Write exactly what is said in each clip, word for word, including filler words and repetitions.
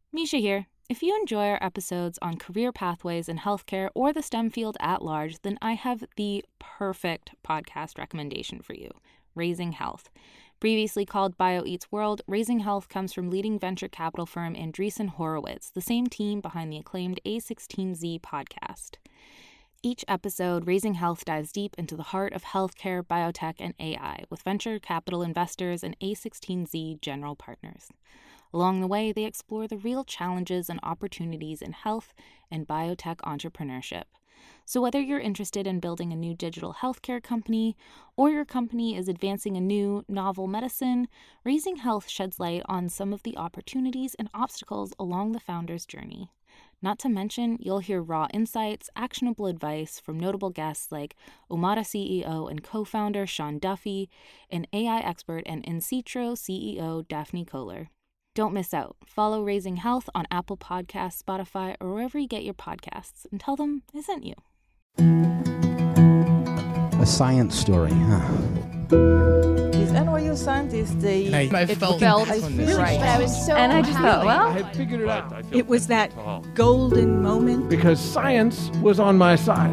Misha here. If you enjoy our episodes on career pathways in healthcare or the STEM field at large, then I have the perfect podcast recommendation for you, Raising Health. Previously called BioEats World, Raising Health comes from leading venture capital firm Andreessen Horowitz, the same team behind the acclaimed A sixteen Z podcast. Each episode, Raising Health dives deep into the heart of healthcare, biotech, and A I with venture capital investors and A sixteen Z general partners. Along the way, they explore the real challenges and opportunities in health and biotech entrepreneurship. So whether you're interested in building a new digital healthcare company or your company is advancing a new, novel medicine, Raising Health sheds light on some of the opportunities and obstacles along the founder's journey. Not to mention, you'll hear raw insights, actionable advice from notable guests like Omada C E O and co-founder Sean Duffy, and A I expert and In-Citro C E O Daphne Kohler. Don't miss out. Follow Raising Health on Apple Podcasts, Spotify, or wherever you get your podcasts, and tell them I sent you. A science story, huh? These N Y U scientists, they And I, I it felt, felt really right. But I was so And I just thought, well, I had figured it out. It was that golden moment. Because science was on my side.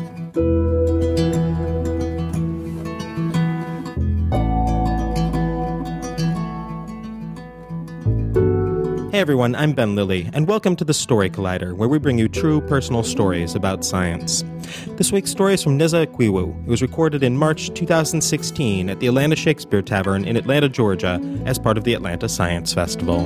Hey everyone, I'm Ben Lilly, and welcome to the Story Collider, where we bring you true personal stories about science. This week's story is from Neza Ikwiwu. It was recorded in March two thousand sixteen at the Atlanta Shakespeare Tavern in Atlanta, Georgia, as part of the Atlanta Science Festival.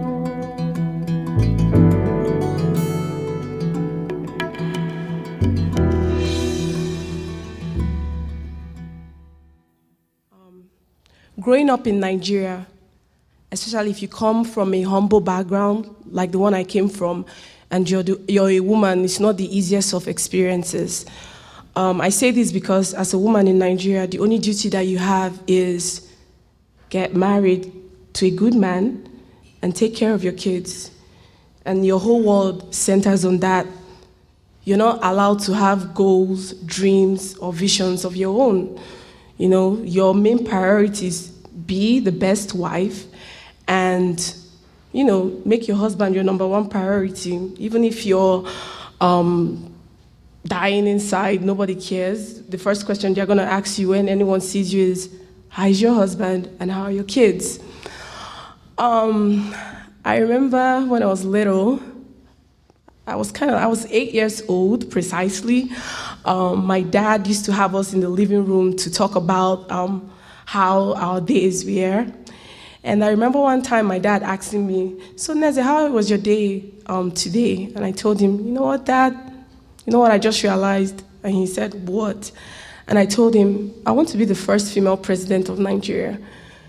Um, growing up in Nigeria, especially if you come from a humble background like the one I came from, and you're, the, you're a woman, it's not the easiest of experiences. Um, I say this because as a woman in Nigeria, the only duty that you have is get married to a good man and take care of your kids. And your whole world centers on that. You're not allowed to have goals, dreams, or visions of your own. You know, your main priorities: be the best wife, and, you know, make your husband your number one priority. Even if you're um, dying inside, nobody cares. The first question they're going to ask you when anyone sees you is, how is your husband and how are your kids? Um, I remember when I was little, I was kind of, I was eight years old, precisely. Um, my dad used to have us in the living room to talk about um, how our days were. And I remember one time my dad asking me, so Neze, how was your day um, today? And I told him, you know what, Dad? You know what I just realized? And he said, what? And I told him, I want to be the first female president of Nigeria.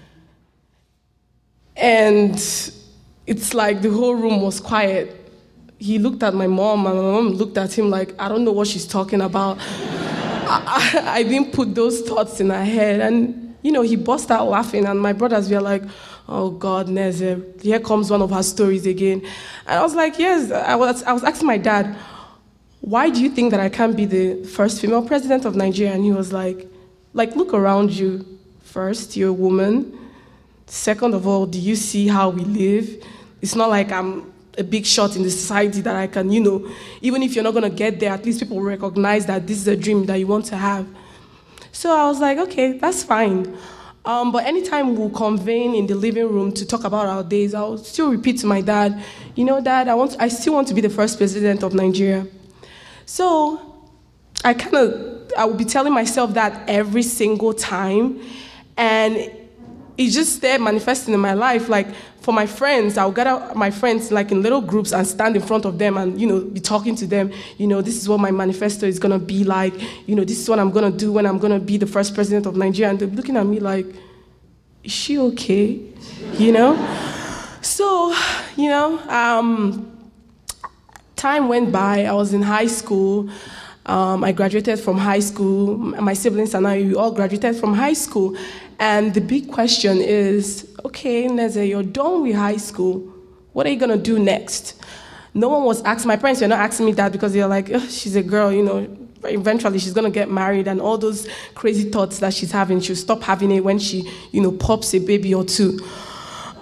And it's like the whole room was quiet. He looked at my mom, and my mom looked at him like, I don't know what she's talking about. I, I, I didn't put those thoughts in her head. And you know, he burst out laughing, and my brothers were like, oh, God, Neze, here comes one of her stories again. And I was like, yes, I was, I was asking my dad, why do you think that I can't be the first female president of Nigeria? And he was like, like, look around you. First, you're a woman. Second of all, do you see how we live? It's not like I'm a big shot in the society that I can, you know, even if you're not going to get there, at least people recognize that this is a dream that you want to have. So I was like, okay, that's fine. Um, but anytime we'll convene in the living room to talk about our days, I'll still repeat to my dad, you know, Dad, I want, I still want to be the first president of Nigeria. So I kind of, I would be telling myself that every single time, and it's just there manifesting in my life. Like for my friends, I'll gather my friends like in little groups and stand in front of them and, you know, be talking to them. You know, this is what my manifesto is going to be like. You know, this is what I'm going to do when I'm going to be the first president of Nigeria. And they're looking at me like, is she okay? You know? So, you know, um, time went by. I was in high school. Um, I graduated from high school. My siblings and I, we all graduated from high school. And the big question is, okay, Neze, you're done with high school. What are you going to do next? No one was asking, my parents were not asking me that because they're like, oh, she's a girl, you know, eventually she's going to get married, and all those crazy thoughts that she's having, she'll stop having it when she, you know, pops a baby or two.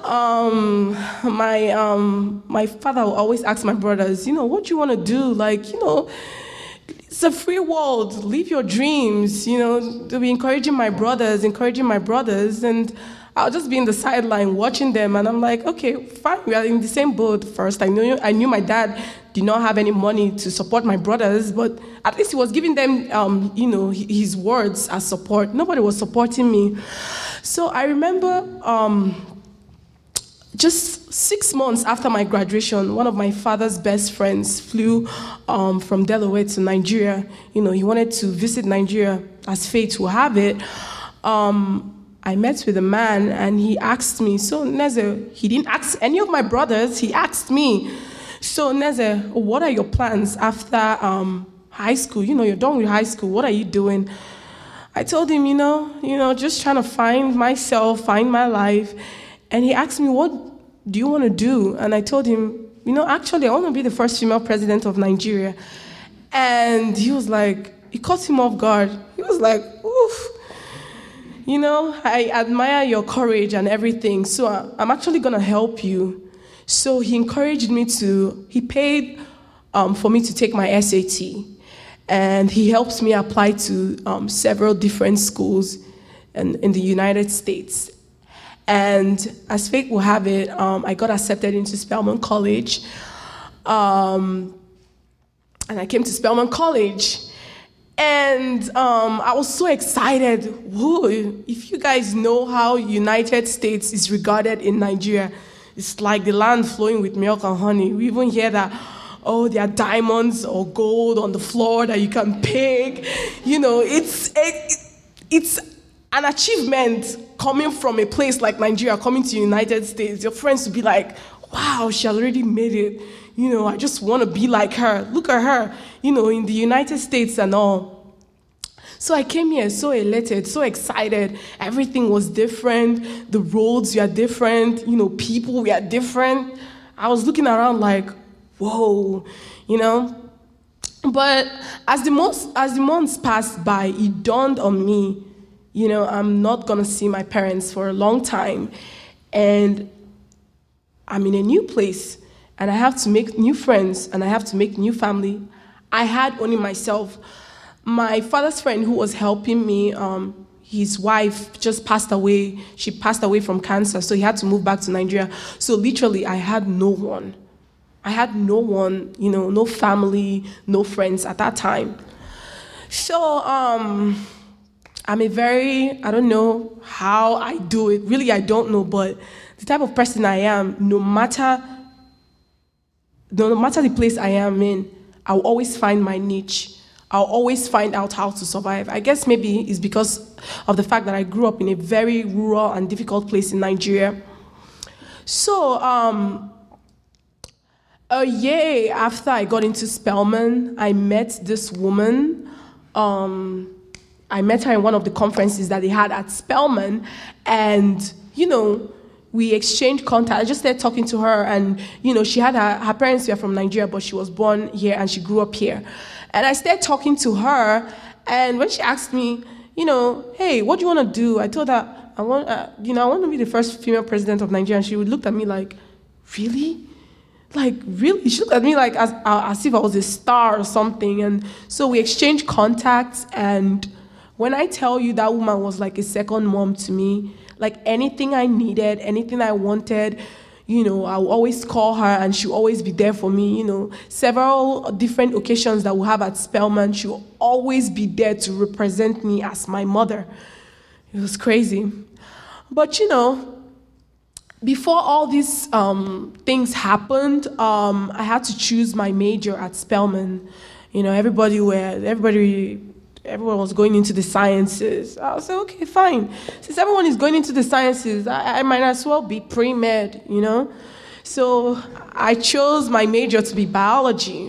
um, my um, my father will always ask my brothers, you know, what do you want to do? Like, you know, it's a free world. Live your dreams. You know, to be encouraging my brothers, encouraging my brothers, and I'll just be in the sideline watching them, and I'm like, okay, fine. We are in the same boat. First, I knew I knew my dad did not have any money to support my brothers, but at least he was giving them, um, you know, his words as support. Nobody was supporting me. So I remember um, just six months after my graduation, one of my father's best friends flew um, from Delaware to Nigeria. You know, he wanted to visit Nigeria, as fate will have it. Um, I met with a man, and he asked me, so Neze, he didn't ask any of my brothers, he asked me, so Neze, what are your plans after um, high school? You know, you're done with high school, what are you doing? I told him, you know, you know, just trying to find myself, find my life. And he asked me, what do you want to do? And I told him, you know, actually, I want to be the first female president of Nigeria. And he was like, it caught him off guard. He was like, oof. You know, I admire your courage and everything, so I'm actually going to help you. So he encouraged me to, he paid um, for me to take my S A T, and he helped me apply to um, several different schools in, in the United States. And as fate will have it, um, I got accepted into Spelman College, um, and I came to Spelman College. And um, I was so excited. Whoa, if you guys know how United States is regarded in Nigeria, it's like the land flowing with milk and honey. We even hear that, oh, there are diamonds or gold on the floor that you can pick. You know, it's it, it's an achievement coming from a place like Nigeria, coming to the United States. Your friends will be like, wow, she already made it. You know, I just want to be like her. Look at her, you know, in the United States and all. So I came here so elated, so excited. Everything was different. The roads were different. You know, people were different. I was looking around like, whoa, you know. But as the months, as the months passed by, it dawned on me, you know, I'm not going to see my parents for a long time. And I'm in a new place. And I have to make new friends, and I have to make new family. I had only myself. My father's friend who was helping me, um, his wife just passed away. She passed away from cancer, so he had to move back to Nigeria. So literally, I had no one. I had no one, you know, no family, no friends at that time. So um, I'm a very, I don't know how I do it. Really, I don't know, but the type of person I am, no matter... No matter the place I am in, I'll always find my niche. I'll always find out how to survive. I guess maybe it's because of the fact that I grew up in a very rural and difficult place in Nigeria. So, um, a year after I got into Spelman, I met this woman. Um, I met her in one of the conferences that they had at Spelman, and, you know, we exchanged contact. I just started talking to her, and, you know, she had her, her parents were from Nigeria, but she was born here and she grew up here. And I started talking to her, and when she asked me, you know, hey, what do you want to do? I told her, I want, uh, you know, I want to be the first female president of Nigeria. And she would look at me like, really? Like, really? She looked at me like as, uh, as if I was a star or something. And so we exchanged contacts, and when I tell you that woman was like a second mom to me, like anything I needed, anything I wanted, you know, I will always call her, and she'll always be there for me, you know. Several different occasions that we'll have at Spelman, she'll always be there to represent me as my mother. It was crazy. But, you know, before all these um, things happened, um, I had to choose my major at Spelman. You know, everybody were, everybody... Everyone was going into the sciences. I was like, okay, fine. Since everyone is going into the sciences, I, I might as well be pre-med, you know? So I chose my major to be biology.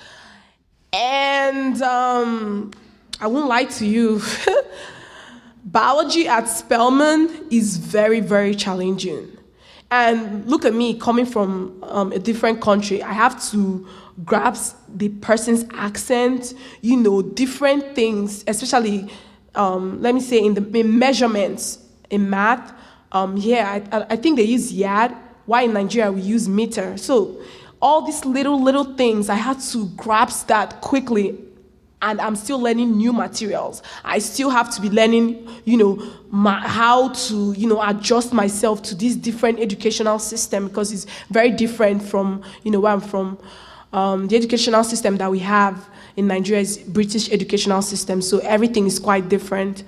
And um, I won't lie to you. Biology at Spelman is very, very challenging. And look at me, coming from um, a different country. I have to grasp the person's accent, you know, different things, especially, um, let me say, in the in measurements, in math. um, here, I, I think they use yard. Why in Nigeria we use meter. So all these little, little things, I had to grasp that quickly. And I'm still learning new materials. I still have to be learning, you know, my, how to, you know, adjust myself to this different educational system, because it's very different from, you know, where I'm from. Um, the educational system that we have in Nigeria is British educational system, so everything is quite different.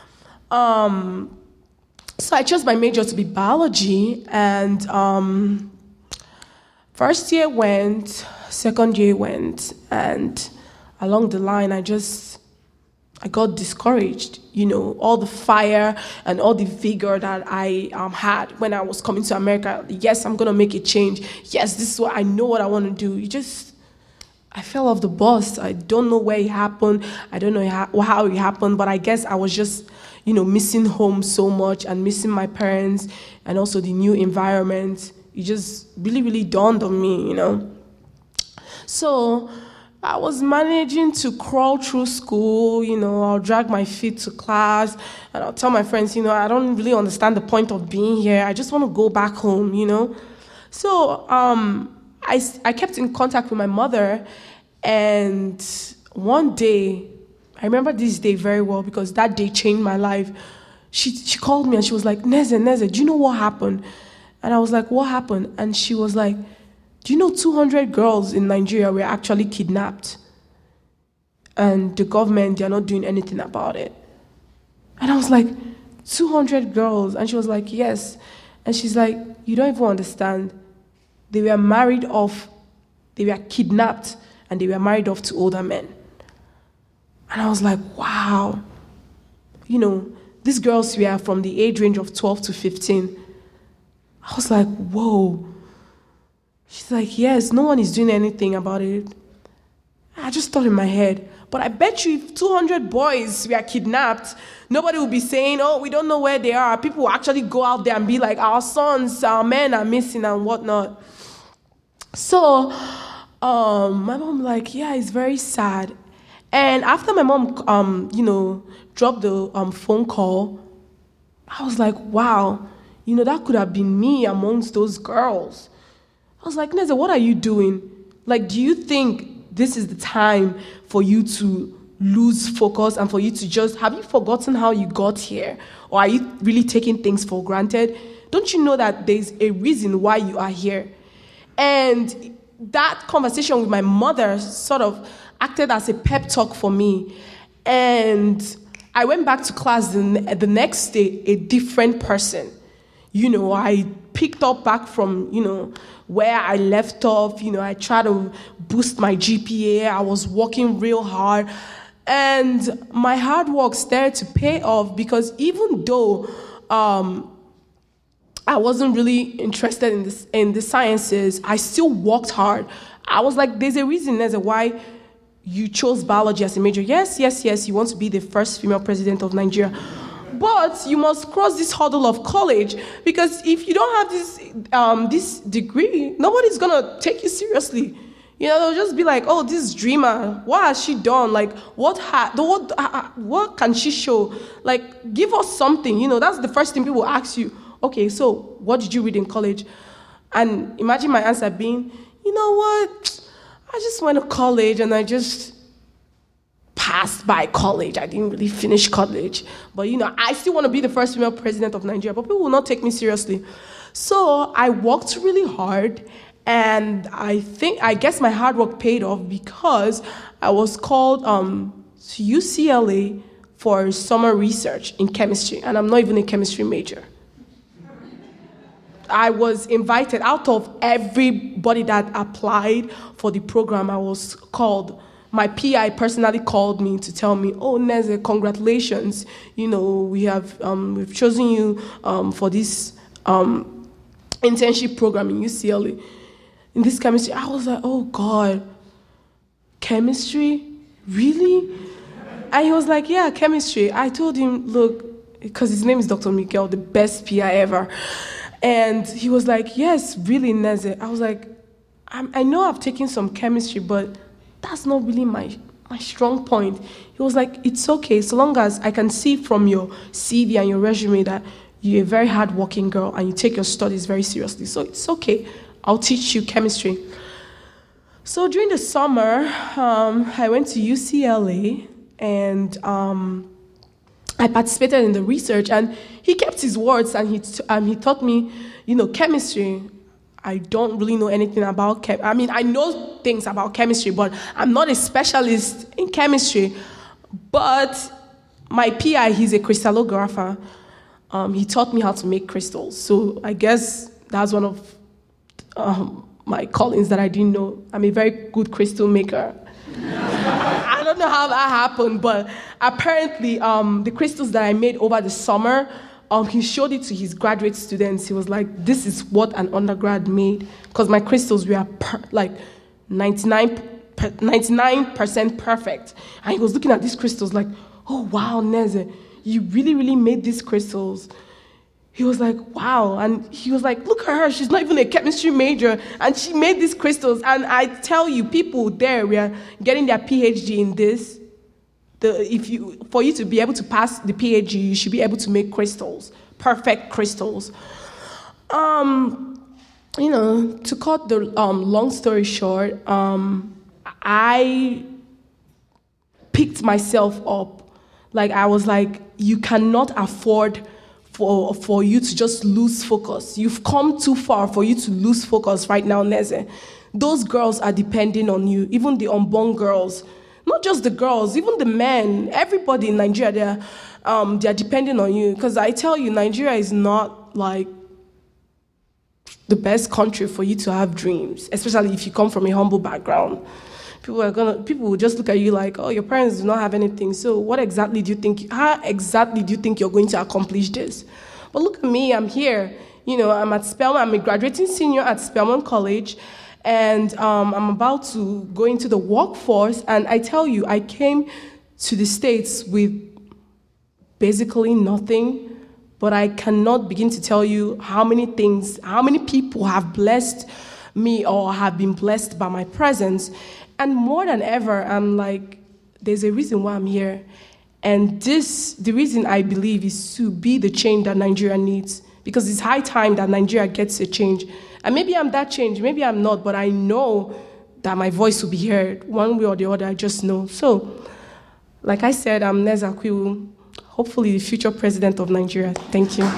Um, so I chose my major to be biology, and um, first year went, second year went, and along the line, I just, I got discouraged. You know, all the fire and all the vigor that I um, had when I was coming to America. Yes, I'm going to make a change. Yes, this is what I know what I want to do. You just, I fell off the bus. I don't know where it happened. I don't know how it happened, but I guess I was just, you know, missing home so much and missing my parents and also the new environment. It just really, really dawned on me, you know. So I was managing to crawl through school, you know, I'll drag my feet to class, and I'll tell my friends, you know, I don't really understand the point of being here. I just want to go back home, you know. So um, I, I kept in contact with my mother, and one day, I remember this day very well because that day changed my life. She, she called me and she was like, Neze, Neze, do you know what happened? And I was like, what happened? And she was like, do you know two hundred girls in Nigeria were actually kidnapped? And the government, they're not doing anything about it. And I was like, two hundred girls? And she was like, yes. And she's like, you don't even understand. They were married off, they were kidnapped, and they were married off to older men. And I was like, wow. You know, these girls were from the age range of twelve to fifteen. I was like, whoa. She's like, yes, no one is doing anything about it. I just thought in my head, but I bet you if two hundred boys were kidnapped, nobody would be saying, oh, we don't know where they are. People will actually go out there and be like, our sons, our men are missing and whatnot. So um, my mom like, yeah, it's very sad. And after my mom, um, you know, dropped the um, phone call, I was like, wow, you know, that could have been me amongst those girls. I was like, Neze, what are you doing? Like, do you think this is the time for you to lose focus and for you to just, have you forgotten how you got here? Or are you really taking things for granted? Don't you know that there's a reason why you are here? And that conversation with my mother sort of acted as a pep talk for me. And I went back to class the, the next day, a different person. You know, I picked up back from, you know, where I left off. You know, I tried to boost my G P A. I was working real hard. And my hard work started to pay off because even though um, I wasn't really interested in, this, in the sciences, I still worked hard. I was like, there's a reason, there's a why you chose biology as a major. Yes, yes, yes, you want to be the first female president of Nigeria. But you must cross this hurdle of college because if you don't have this um, this degree, nobody's going to take you seriously. You know, they'll just be like, oh, this dreamer, what has she done? Like, what, ha- what, uh, what can she show? Like, give us something. You know, that's the first thing people ask you. Okay, so what did you read in college? And imagine my answer being, you know what? I just went to college and I just passed by college. I didn't really finish college. But, you know, I still want to be the first female president of Nigeria, but people will not take me seriously. So I worked really hard, and I think, I guess my hard work paid off because I was called um, to U C L A for summer research in chemistry, and I'm not even a chemistry major. I was invited out of everybody that applied for the program. I was called. My P I personally called me to tell me, oh, Neze, congratulations. You know, we have, um, we've chosen you um, for this um, internship program in U C L A. In this chemistry, I was like, oh, God, chemistry? Really? And he was like, yeah, chemistry. I told him, look, because his name is Doctor Miguel, the best P I ever. And he was like, yes, really, Neze. I was like, I'm, I know I've taken some chemistry, but that's not really my, my strong point. He was like, it's okay, so long as I can see from your C V and your resume that you're a very hardworking girl and you take your studies very seriously. So it's okay. I'll teach you chemistry. So during the summer, um, I went to U C L A and um, I participated in the research. And he kept his words and he t- um, he taught me, you know, chemistry. I don't really know anything about chem. I mean, I know things about chemistry, but I'm not a specialist in chemistry. But my P I, he's a crystallographer. Um, he taught me how to make crystals. So I guess that's one of um, my callings that I didn't know. I'm a very good crystal maker. I don't know how that happened, but apparently um, the crystals that I made over the summer, um, he showed it to his graduate students. He was like, this is what an undergrad made. Because my crystals were per- like ninety-nine percent perfect. And he was looking at these crystals like, oh, wow, Neze, you really, really made these crystals. He was like, wow. And he was like, look at her. She's not even a chemistry major. And she made these crystals. And I tell you, people there were getting their P H D in this. The, if you, for you to be able to pass the P H D, you should be able to make crystals, perfect crystals. Um, you know, to cut the um, long story short, um, I picked myself up. Like, I was like, you cannot afford for for you to just lose focus. You've come too far for you to lose focus right now, Neze. Those girls are depending on you, even the unborn girls. Not just the girls, even the men. Everybody in Nigeria, they're, um, they're depending on you. Because I tell you, Nigeria is not like the best country for you to have dreams, especially if you come from a humble background. People are gonna. People will just look at you like, "Oh, your parents do not have anything. So, what exactly do you think? How exactly do you think you're going to accomplish this?" But look at me. I'm here. You know, I'm at Spelman. I'm a graduating senior at Spelman College, and um, I'm about to go into the workforce. And I tell you, I came to the States with basically nothing. But I cannot begin to tell you how many things, how many people have blessed me or have been blessed by my presence. And more than ever, I'm like, there's a reason why I'm here. And this, the reason I believe is to be the change that Nigeria needs. Because it's high time that Nigeria gets a change. And maybe I'm that change, maybe I'm not, but I know that my voice will be heard one way or the other, I just know. So, like I said, I'm Neze Akwiwu, hopefully the future president of Nigeria. Thank you.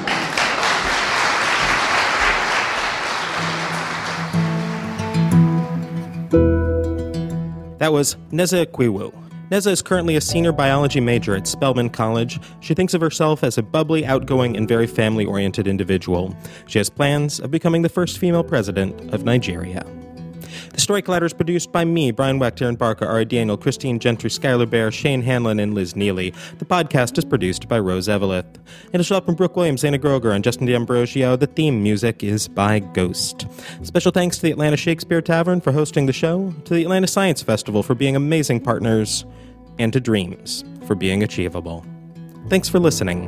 That was Neze Akwiwu. Neze is currently a senior biology major at Spelman College. She thinks of herself as a bubbly, outgoing, and very family-oriented individual. She has plans of becoming the first female president of Nigeria. The Story Collider is produced by me, Brian Wechter, and Barker, Ari Daniel, Christine Gentry, Skylar Bear, Shane Hanlon, and Liz Neely. The podcast is produced by Rose Eveleth. Additional help from Brooke Williams, Anna Groger, and Justin D'Ambrosio. The theme music is by Ghost. Special thanks to the Atlanta Shakespeare Tavern for hosting the show, to the Atlanta Science Festival for being amazing partners, and to Dreams for being achievable. Thanks for listening.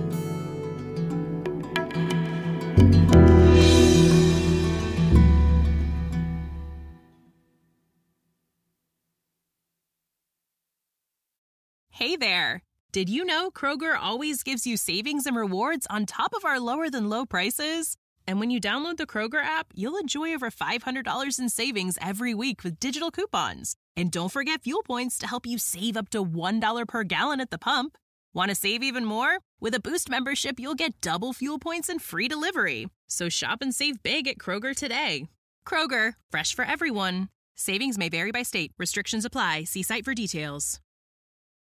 Hey there! Did you know Kroger always gives you savings and rewards on top of our lower-than-low prices? And when you download the Kroger app, you'll enjoy over five hundred dollars in savings every week with digital coupons. And don't forget fuel points to help you save up to one dollar per gallon at the pump. Want to save even more? With a Boost membership, you'll get double fuel points and free delivery. So shop and save big at Kroger today. Kroger, fresh for everyone. Savings may vary by state. Restrictions apply. See site for details.